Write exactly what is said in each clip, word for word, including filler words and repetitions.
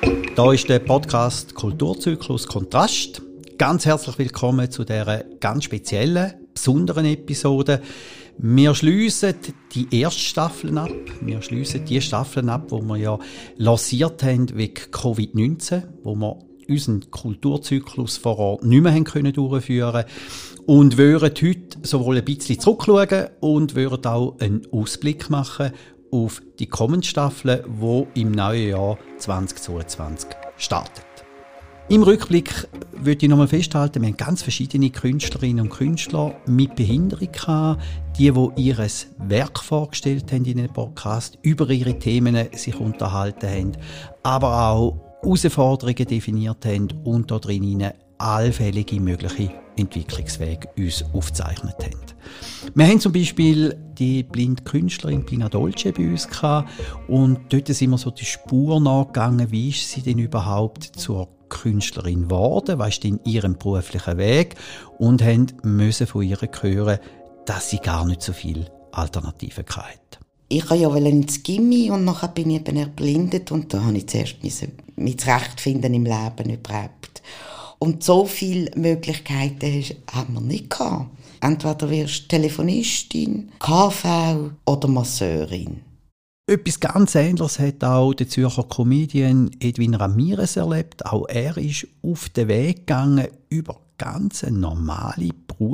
Da ist der Podcast Kulturzyklus Kontrast. Ganz herzlich willkommen zu dieser ganz speziellen, besonderen Episode. Wir schliessen die erste Staffel ab. Wir schliessen die Staffeln ab, die wir ja lanciert haben wegen Covid neunzehn, wo wir unseren Kulturzyklus vor Ort nicht mehr haben können durchführen und würden heute sowohl ein bisschen zurückschauen und würden auch einen Ausblick machen auf die kommende Staffel, die im neuen Jahr zwanzig zweiundzwanzig startet. Im Rückblick würde ich nochmal festhalten, wir haben ganz verschiedene Künstlerinnen und Künstler mit Behinderung gehabt, die, die ihr Werk vorgestellt haben in einem Podcast, über ihre Themen sich unterhalten haben, aber auch Herausforderungen definiert haben und da drin allfällige mögliche Entwicklungswege uns aufgezeichnet haben. Wir haben zum Beispiel die blinde Künstlerin Pina Dolce bei uns gehabt und dort sind wir so die Spur nachgegangen, wie ist sie denn überhaupt zur Künstlerin geworden, was ist denn ihrem beruflichen Weg, und haben müssen von ihr hören, dass sie gar nicht so viel Alternativen hatte. Ich wollte ja ins Gimmi und nachher bin ich eben erblindet und da habe ich zuerst mich zurechtfinden im Leben überhaupt. Und so viele Möglichkeiten haben wir nicht gehabt. Entweder wirst du Telefonistin, K V oder Masseurin. Etwas ganz Ähnliches hat auch der Zürcher Comedian Edwin Ramirez erlebt. Auch er ist auf den Weg gegangen über ganz eine normale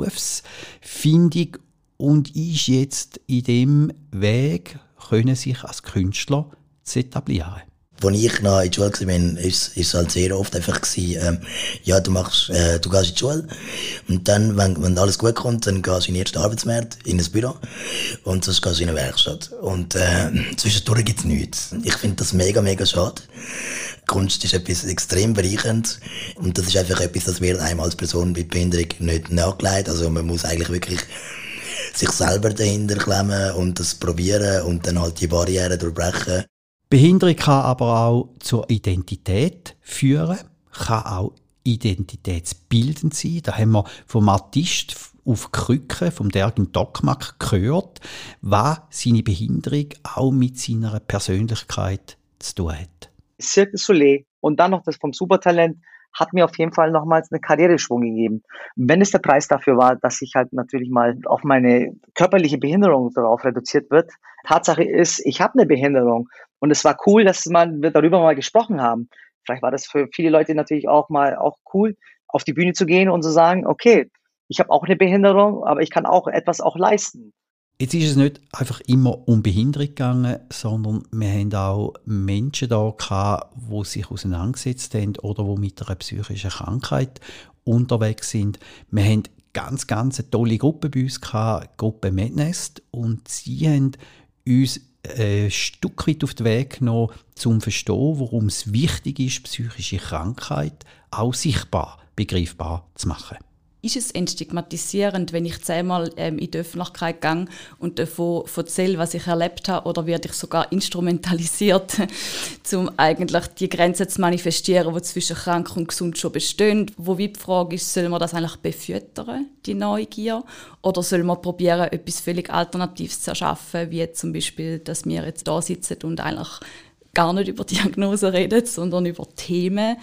Berufsfindung und ist jetzt in dem Weg, können sich als Künstler zu etablieren. Als ich noch in der Schule war, war es halt sehr oft einfach, ähm, ja, du, machst, äh, du gehst in die Schule und dann, wenn, wenn alles gut kommt, dann gehst du in den ersten Arbeitsmarkt, in ein Büro und sonst gehst du in eine Werkstatt. Und äh, zwischendurch gibt es nichts. Ich finde das mega, mega schade. Kunst ist etwas extrem bereichernd und das ist einfach etwas, das wird einem als Person mit Behinderung nicht nachgelegt. Also man muss eigentlich wirklich sich selber dahinter klemmen und das probieren und dann halt die Barrieren durchbrechen. Behinderung kann aber auch zur Identität führen, kann auch identitätsbildend sein. Da haben wir vom Artist auf Krücken, vom Dergin Tokmak, gehört, was seine Behinderung auch mit seiner Persönlichkeit zu tun hat. Cirque du Soleil und dann noch das vom Supertalent hat mir auf jeden Fall nochmals eine Karriereschwung gegeben. Wenn es der Preis dafür war, dass ich halt natürlich mal auf meine körperliche Behinderung darauf reduziert wird. Tatsache ist, ich habe eine Behinderung und es war cool, dass man, wir darüber mal gesprochen haben. Vielleicht war das für viele Leute natürlich auch mal auch cool, auf die Bühne zu gehen und zu sagen, okay, ich habe auch eine Behinderung, aber ich kann auch etwas auch leisten. Jetzt ist es nicht einfach immer um Behinderung gegangen, sondern wir haben auch Menschen da gehabt, die sich auseinandergesetzt haben oder die mit einer psychischen Krankheit unterwegs sind. Wir haben ganz, ganz eine tolle Gruppe bei uns gehabt, die Gruppe Madness, und sie haben uns ein Stück weit auf den Weg genommen, um zu verstehen, warum es wichtig ist, psychische Krankheit auch sichtbar, begreifbar zu machen. Ist es entstigmatisierend, wenn ich zehnmal ähm, in die Öffentlichkeit gehe und davon erzähle, was ich erlebt habe, oder werde ich sogar instrumentalisiert, um eigentlich die Grenzen zu manifestieren, die zwischen krank und gesund schon bestehen? Wo die Frage ist, soll man das eigentlich befüttern, die Neugier, oder soll man probieren, etwas völlig Alternatives zu erschaffen, wie zum Beispiel, dass wir jetzt da sitzen und eigentlich gar nicht über Diagnosen reden, sondern über Themen.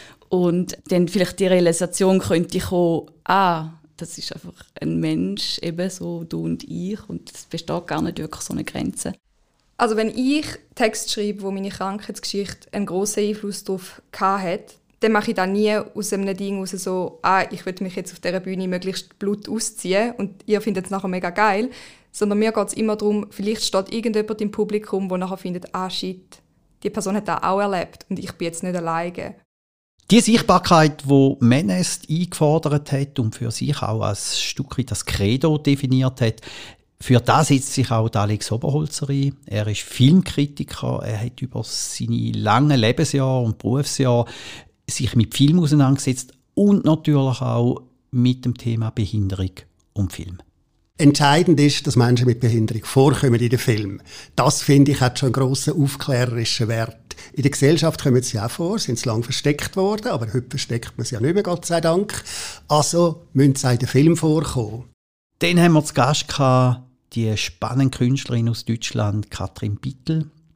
Und dann vielleicht die Realisation könnte kommen, ah, das ist einfach ein Mensch, eben so du und ich, und es besteht gar nicht wirklich so eine Grenze. Also wenn ich Text schreibe, wo meine Krankheitsgeschichte einen grossen Einfluss darauf hat, dann mache ich das nie aus einem Ding raus so, ah, ich will mich jetzt auf dieser Bühne möglichst Blut ausziehen und ihr findet es nachher mega geil, sondern mir geht es immer darum, vielleicht steht irgendjemand im Publikum, der nachher findet, ah shit, die Person hat das auch erlebt und ich bin jetzt nicht alleine. Die Sichtbarkeit, die Madness eingefordert hat und für sich auch als Stück weit das Credo definiert hat, für das setzt sich auch Alex Oberholzer ein. Er ist Filmkritiker, er hat über seine langen Lebensjahre und Berufsjahre sich mit Film auseinandergesetzt und natürlich auch mit dem Thema Behinderung und Film. Entscheidend ist, dass Menschen mit Behinderung vorkommen in den Filmen. Das, finde ich, hat schon einen grossen aufklärerischen Wert. In der Gesellschaft kommen sie auch vor, sind sie lange versteckt worden, aber heute versteckt man sie ja nicht mehr, Gott sei Dank. Also müssen sie in den Film vorkommen. Dann haben wir zu Gast gehabt, die spannende Künstlerin aus Deutschland, Katrin Bittel.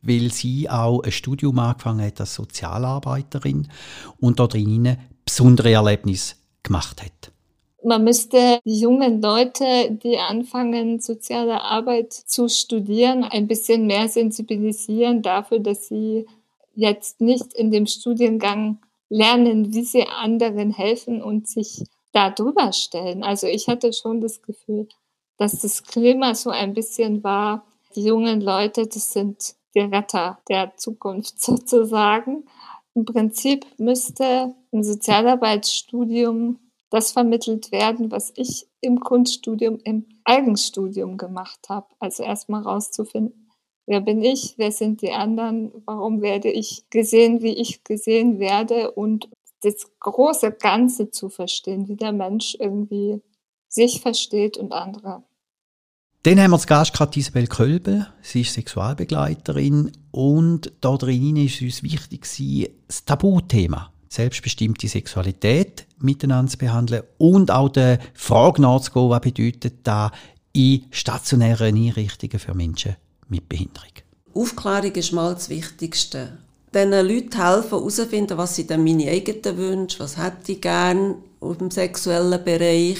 weil sie auch ein Studium angefangen hat als Sozialarbeiterin und dort drinnen besondere Erlebnisse gemacht hat. Man müsste die jungen Leute, die anfangen, soziale Arbeit zu studieren, ein bisschen mehr sensibilisieren dafür, dass sie jetzt nicht in dem Studiengang lernen, wie sie anderen helfen und sich da drüber stellen. Also ich hatte schon das Gefühl, dass das Klima so ein bisschen war, die jungen Leute, das sind die Retter der Zukunft sozusagen. Im Prinzip müsste ein Sozialarbeitsstudium das vermittelt werden, was ich im Kunststudium, im Eigenstudium gemacht habe. Also erstmal rauszufinden, wer bin ich, wer sind die anderen, warum werde ich gesehen, wie ich gesehen werde und das große Ganze zu verstehen, wie der Mensch irgendwie sich versteht und andere. Dann haben wir zu Gast gerade Isabel Kölbel. Sie ist Sexualbegleiterin und da drin ist uns wichtig, das Tabuthema, selbstbestimmte Sexualität miteinander zu behandeln und auch der Frage nachzugehen, was bedeutet das in stationären Einrichtungen für Menschen mit Behinderung. Aufklärung ist mal das Wichtigste. Den Leuten helfen, herauszufinden, was sind denn meine eigenen Wünsche, was hätte ich gerne im sexuellen Bereich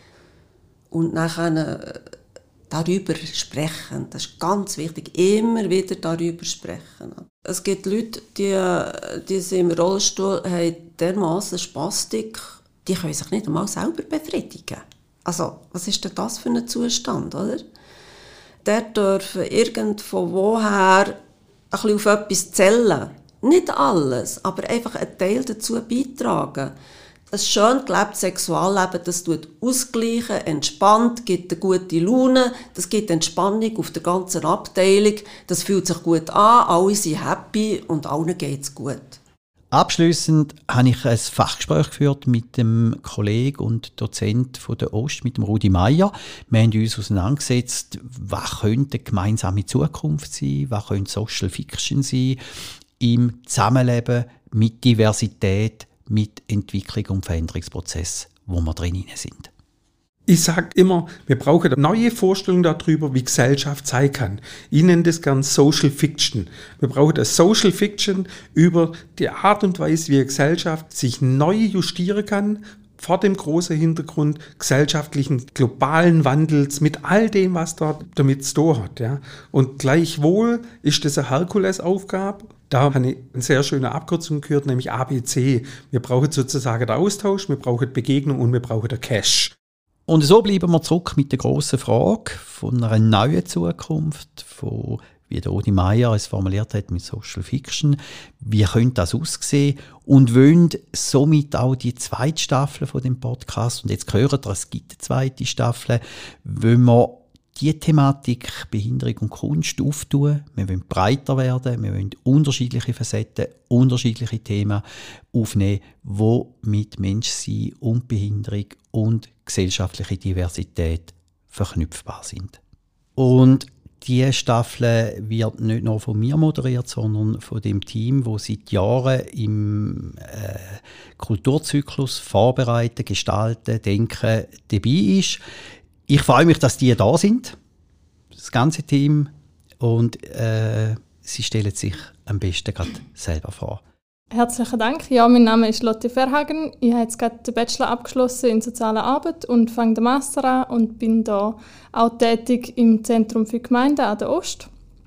und nachher darüber sprechen. Das ist ganz wichtig, immer wieder darüber sprechen. Es gibt Leute, die, die sind im Rollstuhl haben dermassen Spastik, die können sich nicht einmal selber befriedigen. Also, was ist denn das für ein Zustand, oder? Der dürfen irgendwo woher ein bisschen auf etwas zählen. Nicht alles, aber einfach einen Teil dazu beitragen. Ein schön gelebtes Sexualleben, das tut ausgleichen, entspannt, gibt eine gute Laune, das gibt Entspannung auf der ganzen Abteilung, das fühlt sich gut an, alle sind happy und allen geht es gut. Abschliessend habe ich ein Fachgespräch geführt mit dem Kollegen und Dozent von der Ost, mit dem Rudi Meier. Wir haben uns auseinandergesetzt, was könnte eine gemeinsame Zukunft sein, was könnte Social Fiction sein im Zusammenleben mit Diversität, mit Entwicklung und Veränderungsprozess, wo wir drin sind. Ich sage immer, wir brauchen eine neue Vorstellung darüber, wie Gesellschaft sein kann. Ich nenne das gern Social Fiction. Wir brauchen eine Social Fiction über die Art und Weise, wie eine Gesellschaft sich neu justieren kann, vor dem großen Hintergrund gesellschaftlichen globalen Wandels mit all dem, was dort damit zu tun hat. Ja. Und gleichwohl ist das eine Herkulesaufgabe. Da habe ich eine sehr schöne Abkürzung gehört, nämlich A B C. Wir brauchen sozusagen den Austausch, wir brauchen die Begegnung und wir brauchen den Cash. Und so bleiben wir zurück mit der grossen Frage von einer neuen Zukunft, von, wie der Rudi Meier es formuliert hat mit Social Fiction. Wie könnte das aussehen? Und wollen somit auch die zweite Staffel von dem Podcast, und jetzt gehört ihr, es gibt eine zweite Staffel, wollen wir die Thematik Behinderung und Kunst auftun. Wir wollen breiter werden, wir wollen unterschiedliche Facetten, unterschiedliche Themen aufnehmen, die mit Menschsein und Behinderung und gesellschaftliche Diversität verknüpfbar sind. Und diese Staffel wird nicht nur von mir moderiert, sondern von dem Team, das seit Jahren im äh, Kulturzyklus vorbereiten, gestalten, denken dabei ist. Ich freue mich, dass die da sind, das ganze Team, und äh, sie stellen sich am besten gerade selber vor. Herzlichen Dank. Ja, mein Name ist Lotte Verhagen. Ich habe jetzt gerade den Bachelor abgeschlossen in sozialer Arbeit und fange den Master an und bin da auch tätig im Zentrum für Gemeinden an der Ost.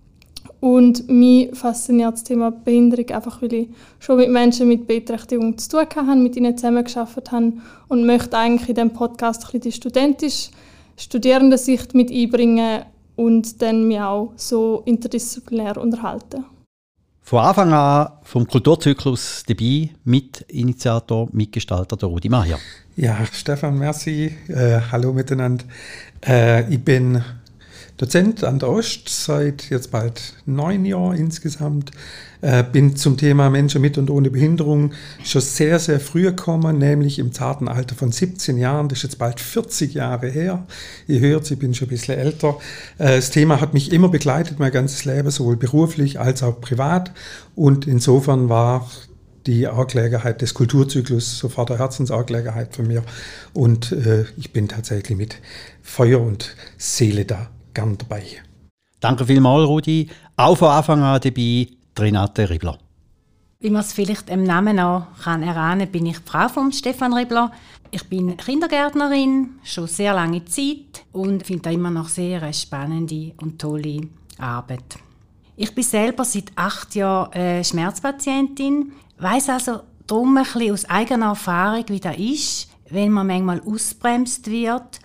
Und mich fasziniert das Thema Behinderung einfach, weil ich schon mit Menschen mit Beeinträchtigung zu tun hatte, mit ihnen zusammengearbeitet habe und möchte eigentlich in diesem Podcast ein bisschen die studentische Studierendensicht mit einbringen und dann mich auch so interdisziplinär unterhalten. Von Anfang an vom Kulturzyklus dabei, Mitinitiator, Mitgestalter der Rudi Meier. Ja, Stefan, merci. Äh, hallo miteinander. Äh, ich bin Dozent an der Ost seit jetzt bald neun Jahren insgesamt. Äh, bin zum Thema Menschen mit und ohne Behinderung schon sehr, sehr früh gekommen, nämlich im zarten Alter von siebzehn Jahren. Das ist jetzt bald vierzig Jahre her. Ihr hört, ich bin schon ein bisschen älter. Äh, das Thema hat mich immer begleitet, mein ganzes Leben, sowohl beruflich als auch privat. Und insofern war die Angelegenheit des Kulturzyklus sofort eine Herzensangelegenheit von mir. Und äh, ich bin tatsächlich mit Feuer und Seele da gern dabei. Danke vielmals, Rudi. Auch von Anfang an dabei Renate Ribler. Wie man es vielleicht im Namen auch kann erahnen, bin ich die Frau von Stefan Ribler. Ich bin Kindergärtnerin, schon sehr lange Zeit und finde immer noch sehr eine spannende und tolle Arbeit. Ich bin selber seit acht Jahren äh, Schmerzpatientin, weiss also darum ein bisschen aus eigener Erfahrung, wie das ist, wenn man manchmal ausbremst wird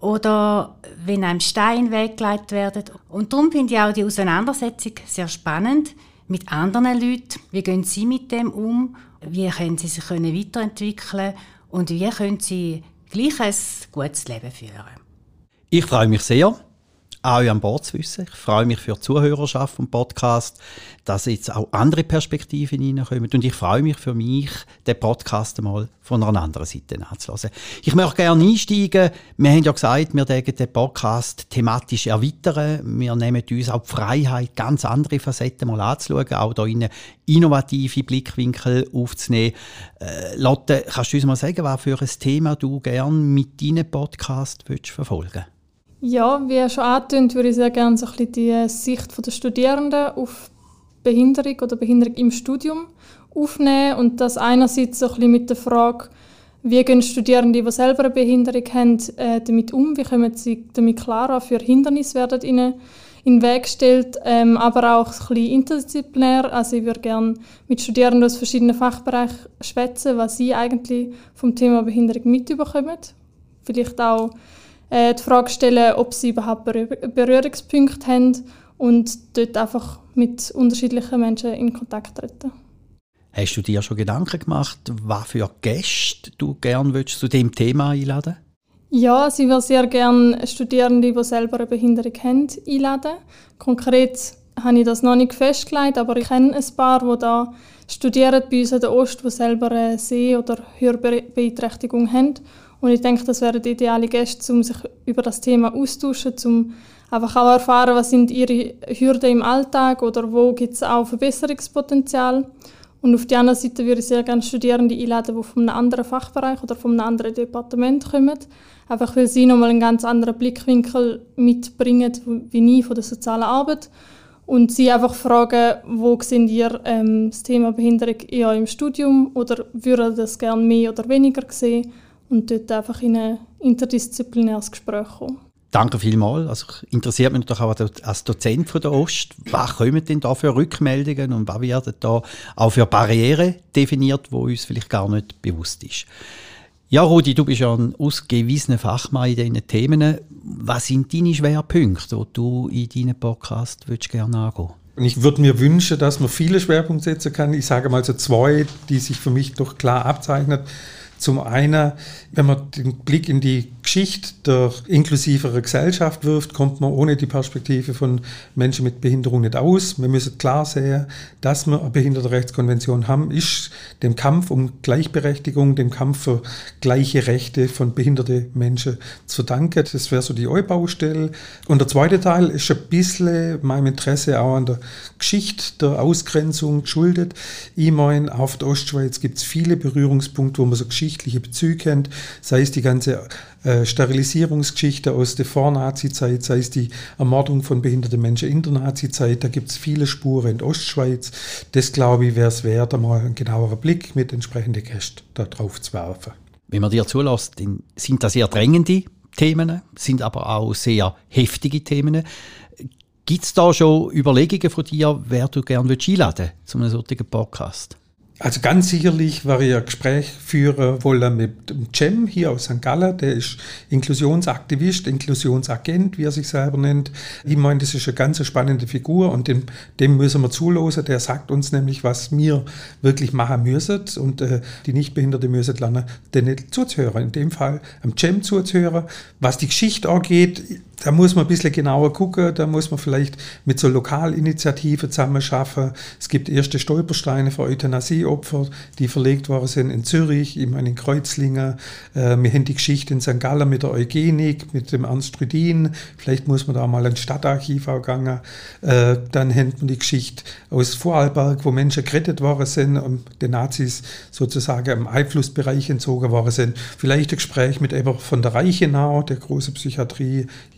oder wenn einem Steine weggelegt werden. Und darum finde ich auch die Auseinandersetzung sehr spannend mit anderen Leuten. Wie gehen sie mit dem um? Wie können sie sich weiterentwickeln? Und wie können sie gleich ein gutes Leben führen? Ich freue mich sehr, auch an Bord zu wissen. Ich freue mich für die Zuhörerschaft vom Podcast, dass jetzt auch andere Perspektiven hineinkommen. Und ich freue mich für mich, den Podcast einmal von einer anderen Seite anzuhören. Ich möchte gerne einsteigen. Wir haben ja gesagt, wir wollen den Podcast thematisch erweitern. Wir nehmen uns auch die Freiheit, ganz andere Facetten mal anzuschauen, auch da in innovative Blickwinkel aufzunehmen. Äh, Lotte, kannst du uns mal sagen, was für ein Thema du gerne mit deinem Podcast verfolgen willst? Ja, wie schon angetönt, würde ich sehr gerne so ein bisschen die Sicht der Studierenden auf Behinderung oder Behinderung im Studium aufnehmen und das einerseits so ein bisschen mit der Frage, wie gehen Studierende, die selber eine Behinderung haben, äh, damit um, wie kommen sie damit klar, für Hindernisse werden ihnen in den Weg gestellt, ähm, aber auch ein bisschen interdisziplinär. Also ich würde gerne mit Studierenden aus verschiedenen Fachbereichen schwätzen, was sie eigentlich vom Thema Behinderung mitbekommen. Vielleicht auch die Frage stellen, ob sie überhaupt Berührungspunkte haben und dort einfach mit unterschiedlichen Menschen in Kontakt treten. Hast du dir schon Gedanken gemacht, was für Gäste du gerne zu diesem Thema einladen willst? Ja, ich würde sehr gerne Studierende, die selber eine Behinderung haben, einladen. Konkret habe ich das noch nicht festgelegt, aber ich kenne ein paar, die da studieren bei uns an der Ost, die selber eine Seh- oder Hörbeeinträchtigung haben. Und ich denke, das wären die ideale Gäste, um sich über das Thema austauschen, um einfach auch erfahren, was sind ihre Hürden im Alltag oder wo gibt es auch Verbesserungspotenzial. Und auf der anderen Seite würde ich sehr gerne Studierende einladen, die von einem anderen Fachbereich oder von einem anderen Departement kommen. Einfach weil sie nochmal einen ganz anderen Blickwinkel mitbringen, wie ich von der sozialen Arbeit. Und sie einfach fragen, wo seht ihr ähm, das Thema Behinderung eher im Studium oder würdet ihr das gerne mehr oder weniger sehen? Und dort einfach in ein interdisziplinäres Gespräch kommen. Danke vielmals. Also interessiert mich natürlich auch als Dozent von der Ost, was kommen denn da für Rückmeldungen und was werden da auch für Barrieren definiert, die uns vielleicht gar nicht bewusst ist. Ja, Rudi, du bist ja ein ausgewiesener Fachmann in diesen Themen. Was sind deine Schwerpunkte, die du in deinem Podcast gerne angehen willst? Und ich würde mir wünschen, dass man viele Schwerpunkte setzen kann. Ich sage mal so zwei, die sich für mich doch klar abzeichnen. Zum einen, wenn man den Blick in die Geschichte der inklusiveren Gesellschaft wirft, kommt man ohne die Perspektive von Menschen mit Behinderung nicht aus. Wir müssen klar sehen, dass wir eine Behindertenrechtskonvention haben, ist dem Kampf um Gleichberechtigung, dem Kampf für gleiche Rechte von behinderten Menschen zu verdanken. Das wäre so die Baustelle. Und der zweite Teil ist ein bisschen meinem Interesse auch an der Geschichte der Ausgrenzung geschuldet. Ich meine, auf der Ostschweiz gibt es viele Berührungspunkte, wo man so geschichtliche Bezüge haben, sei es die ganze äh, Sterilisierungsgeschichte aus der Vor-Nazi-Zeit, sei es die Ermordung von behinderten Menschen in der Nazi-Zeit, da gibt es viele Spuren in der Ostschweiz. Das, glaube ich, wäre es wert, einmal einen genaueren Blick mit entsprechenden Gästen da drauf zu werfen. Wenn man dir zulässt, dann sind das sehr drängende Themen, sind aber auch sehr heftige Themen. Gibt es da schon Überlegungen von dir, wer du gerne einladen willst zu einem solchen Podcast? Also ganz sicherlich werde ich ein Gespräch führen wollen mit dem Cem hier aus Sankt Gallen. Der ist Inklusionsaktivist, Inklusionsagent, wie er sich selber nennt. Ich meine, das ist eine ganz spannende Figur und dem, dem müssen wir zuhören. Der sagt uns nämlich, was wir wirklich machen müssen und äh, die Nichtbehinderten müssen lernen, denen zuzuhören. In dem Fall am Cem zuzuhören. Was die Geschichte angeht, da muss man ein bisschen genauer gucken, da muss man vielleicht mit so Lokalinitiativen zusammenschaffen. Es gibt erste Stolpersteine für Euthanasieopfer, die verlegt worden sind in Zürich, ich meine in Kreuzlingen. Äh, wir haben die Geschichte in Sankt Gallen mit der Eugenik, mit dem Ernst Rüdin. Vielleicht muss man da mal ein Stadtarchiv auch gehen. Äh, dann haben wir die Geschichte aus Vorarlberg, wo Menschen gerettet worden sind und den Nazis sozusagen im Einflussbereich entzogen worden sind. Vielleicht ein Gespräch mit Eber von der Reichenau, der große Psychiatrie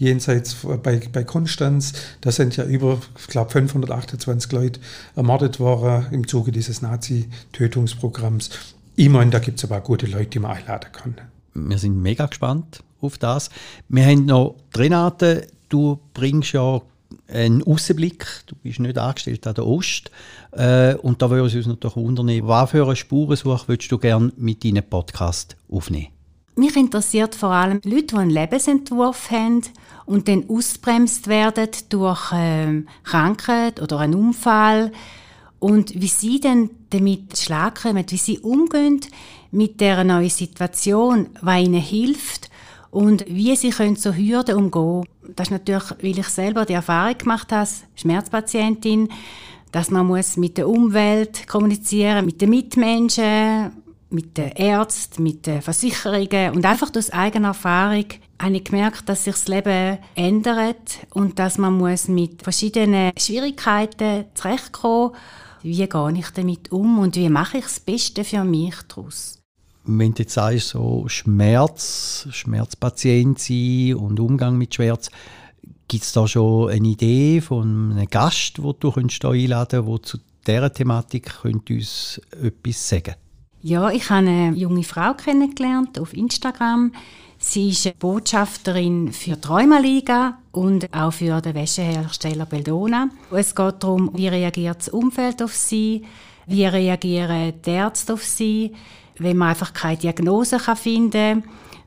jenseits bei, bei Konstanz. Da sind ja über, ich glaube, fünfhundertachtundzwanzig Leute ermordet worden im Zuge dieses Nazi-Tötungsprogramms. Ich meine, da gibt es aber auch gute Leute, die man einladen kann. Wir sind mega gespannt auf das. Wir haben noch Renate, du bringst ja einen Aussenblick, du bist nicht angestellt an der Ost. Äh, und da würde es uns natürlich wundern, was für eine Spurensuche würdest du gerne mit deinem Podcast aufnehmen? Mich interessiert vor allem Leute, die einen Lebensentwurf haben und dann ausbremst werden durch äh, Krankheit oder einen Unfall. Und wie sie dann damit Schlag kommen, wie sie umgehen mit dieser neuen Situation, was ihnen hilft und wie sie können so Hürden umgehen können. Das ist natürlich, weil ich selber die Erfahrung gemacht habe, als Schmerzpatientin, dass man muss mit der Umwelt kommunizieren, mit den Mitmenschen, mit den Ärzten, mit den Versicherungen. Und einfach aus eigener Erfahrung habe ich gemerkt, dass sich das Leben ändert und dass man muss mit verschiedenen Schwierigkeiten zurechtkommen muss. Wie gehe ich damit um und wie mache ich das Beste für mich daraus? Wenn du jetzt sagst, so Schmerz, Schmerzpatient sein und Umgang mit Schmerz, gibt es da schon eine Idee von einem Gast, den du hier einladen könntest, der zu dieser Thematik könnte uns etwas sagen? Ja, ich habe eine junge Frau kennengelernt auf Instagram. Sie ist Botschafterin für die Rheumaliga und auch für den Wäschehersteller Beldona. Es geht darum, wie reagiert das Umfeld auf sie, wie reagieren die Ärzte auf sie, wenn man einfach keine Diagnose finden kann.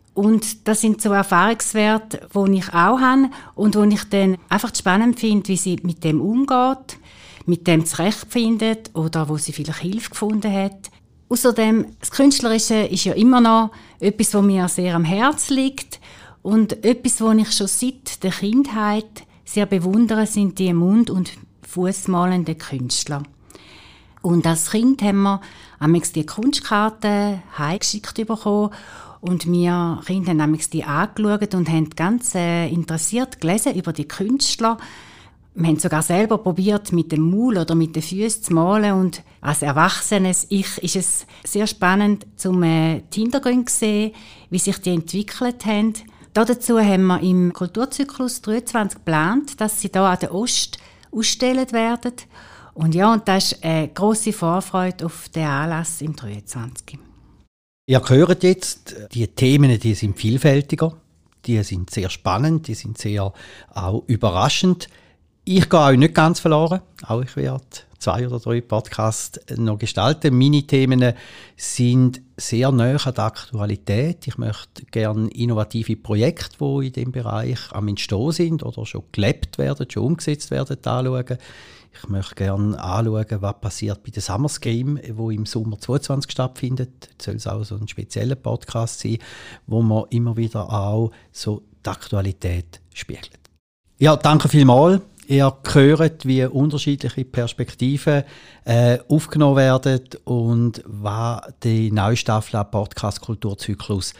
Und das sind so Erfahrungswerte, die ich auch habe und wo ich dann einfach spannend finde, wie sie mit dem umgeht, mit dem zurechtfindet oder wo sie vielleicht Hilfe gefunden hat. Außerdem, das Künstlerische ist ja immer noch etwas, was mir sehr am Herzen liegt. Und etwas, was ich schon seit der Kindheit sehr bewundere, sind die Mund- und Fußmalenden Künstler. Und als Kind haben wir amigs die Kunstkarten heimgeschickt bekommen. Und wir Kinder haben amigs die angeschaut und haben ganz äh, interessiert gelesen über die Künstler. Wir haben sogar selber probiert, mit dem Maul oder mit den Füßen zu malen. Und als erwachsenes Ich ist es sehr spannend, zum äh, die Hintergründe zu sehen, wie sich die entwickelt haben. Dazu haben wir im Kulturzyklus dreiundzwanzig geplant, dass sie hier an der Ost ausgestellt werden. Und ja, und das ist eine grosse Vorfreude auf den Anlass im dreiundzwanzig. Ihr hört jetzt, die Themen, die sind vielfältiger, die sind sehr spannend, die sind sehr auch überraschend. Ich gehe auch nicht ganz verloren. Auch ich werde zwei oder drei Podcasts noch gestalten. Meine Themen sind sehr nahe an der Aktualität. Ich möchte gerne innovative Projekte, die in diesem Bereich am Entstehen sind oder schon gelebt werden, schon umgesetzt werden, anschauen. Ich möchte gerne anschauen, was passiert bei der Summer Game, wo im Sommer zweiundzwanzig stattfindet. Es soll es auch so ein spezieller Podcast sein, wo man immer wieder auch so die Aktualität spiegelt. Ja, danke vielmals. Ihr hört, wie unterschiedliche Perspektiven äh, aufgenommen werden und was die neue Staffel Podcast Kulturzyklus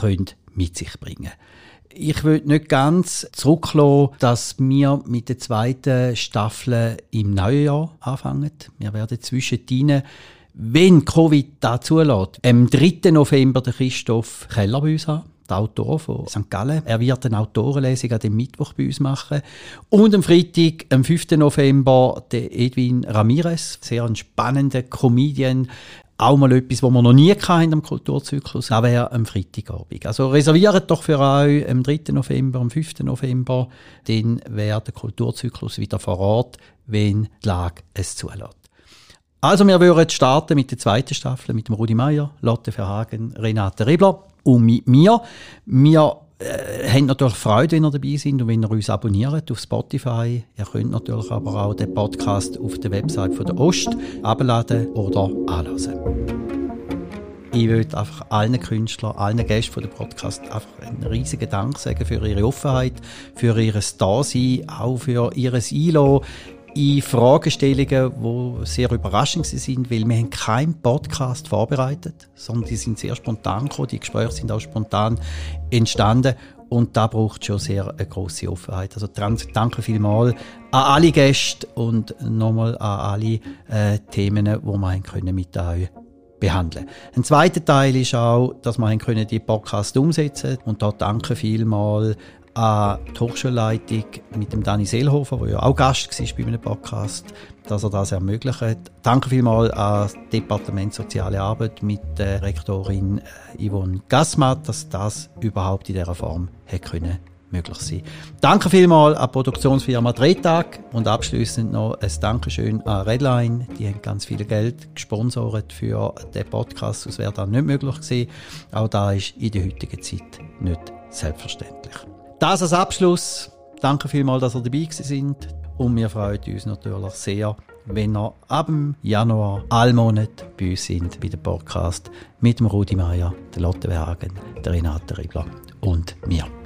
mit sich bringen können. Ich will nicht ganz zurücklassen, dass wir mit der zweiten Staffel im neuen Jahr anfangen. Wir werden zwischendrin, wenn Covid das zulässt, am dritten November den Christoph Keller bei uns haben. Der Autor von Sankt Gallen. Er wird eine Autorenlesung an dem Mittwoch bei uns machen. Und am Freitag, am fünften November, der Edwin Ramirez, sehr ein spannender Comedian. Auch mal etwas, was wir noch nie hatten am Kulturzyklus. Das wäre am Freitagabend. Also reserviert doch für euch am dritten November, am fünften November. Dann wäre der Kulturzyklus wieder vor Ort, wenn die Lage es zulässt. Also wir würden starten mit der zweiten Staffel mit dem Rudi Meier, Lotte Verhagen, Renate Rebler und mit mir. Wir äh, haben natürlich Freude, wenn ihr dabei seid und wenn ihr uns abonniert auf Spotify. Ihr könnt natürlich aber auch den Podcast auf der Website von der Ost abladen oder anhören. Ich würde einfach allen Künstlern, allen Gästen von dem Podcast einfach einen riesigen Dank sagen für ihre Offenheit, für ihr Dasein, auch für ihr Einlassen in Fragestellungen, die sehr überraschend sind, weil wir haben keinen Podcast vorbereitet, sondern die sind sehr spontan gekommen, die Gespräche sind auch spontan entstanden und da braucht schon sehr eine grosse Offenheit. Also danke vielmals an alle Gäste und nochmal an alle äh, Themen, die wir können mit euch behandeln. Ein zweiter Teil ist auch, dass wir können die Podcast umsetzen und da danke vielmals an die Hochschulleitung mit dem Dani Seelhofer, der ja auch Gast war bei meinem Podcast, dass er das ermöglicht. Danke vielmals an das Departement Soziale Arbeit mit der Rektorin Yvonne Gassmat, dass das überhaupt in dieser Form hätte können möglich sein. Danke vielmals an die Produktionsfirma Drehtag und abschließend noch ein Dankeschön an Redline. Die haben ganz viel Geld gesponsert für den Podcast, das wäre dann nicht möglich gewesen. Auch das ist in der heutigen Zeit nicht selbstverständlich. Das als Abschluss. Danke vielmals, dass ihr dabei sind. Und wir freuen uns natürlich sehr, wenn ihr ab dem Januar alle Monate bei uns sind, bei dem Podcast mit dem Rudi Meier, der Lotte Verhagen, der Renate Ribler und mir.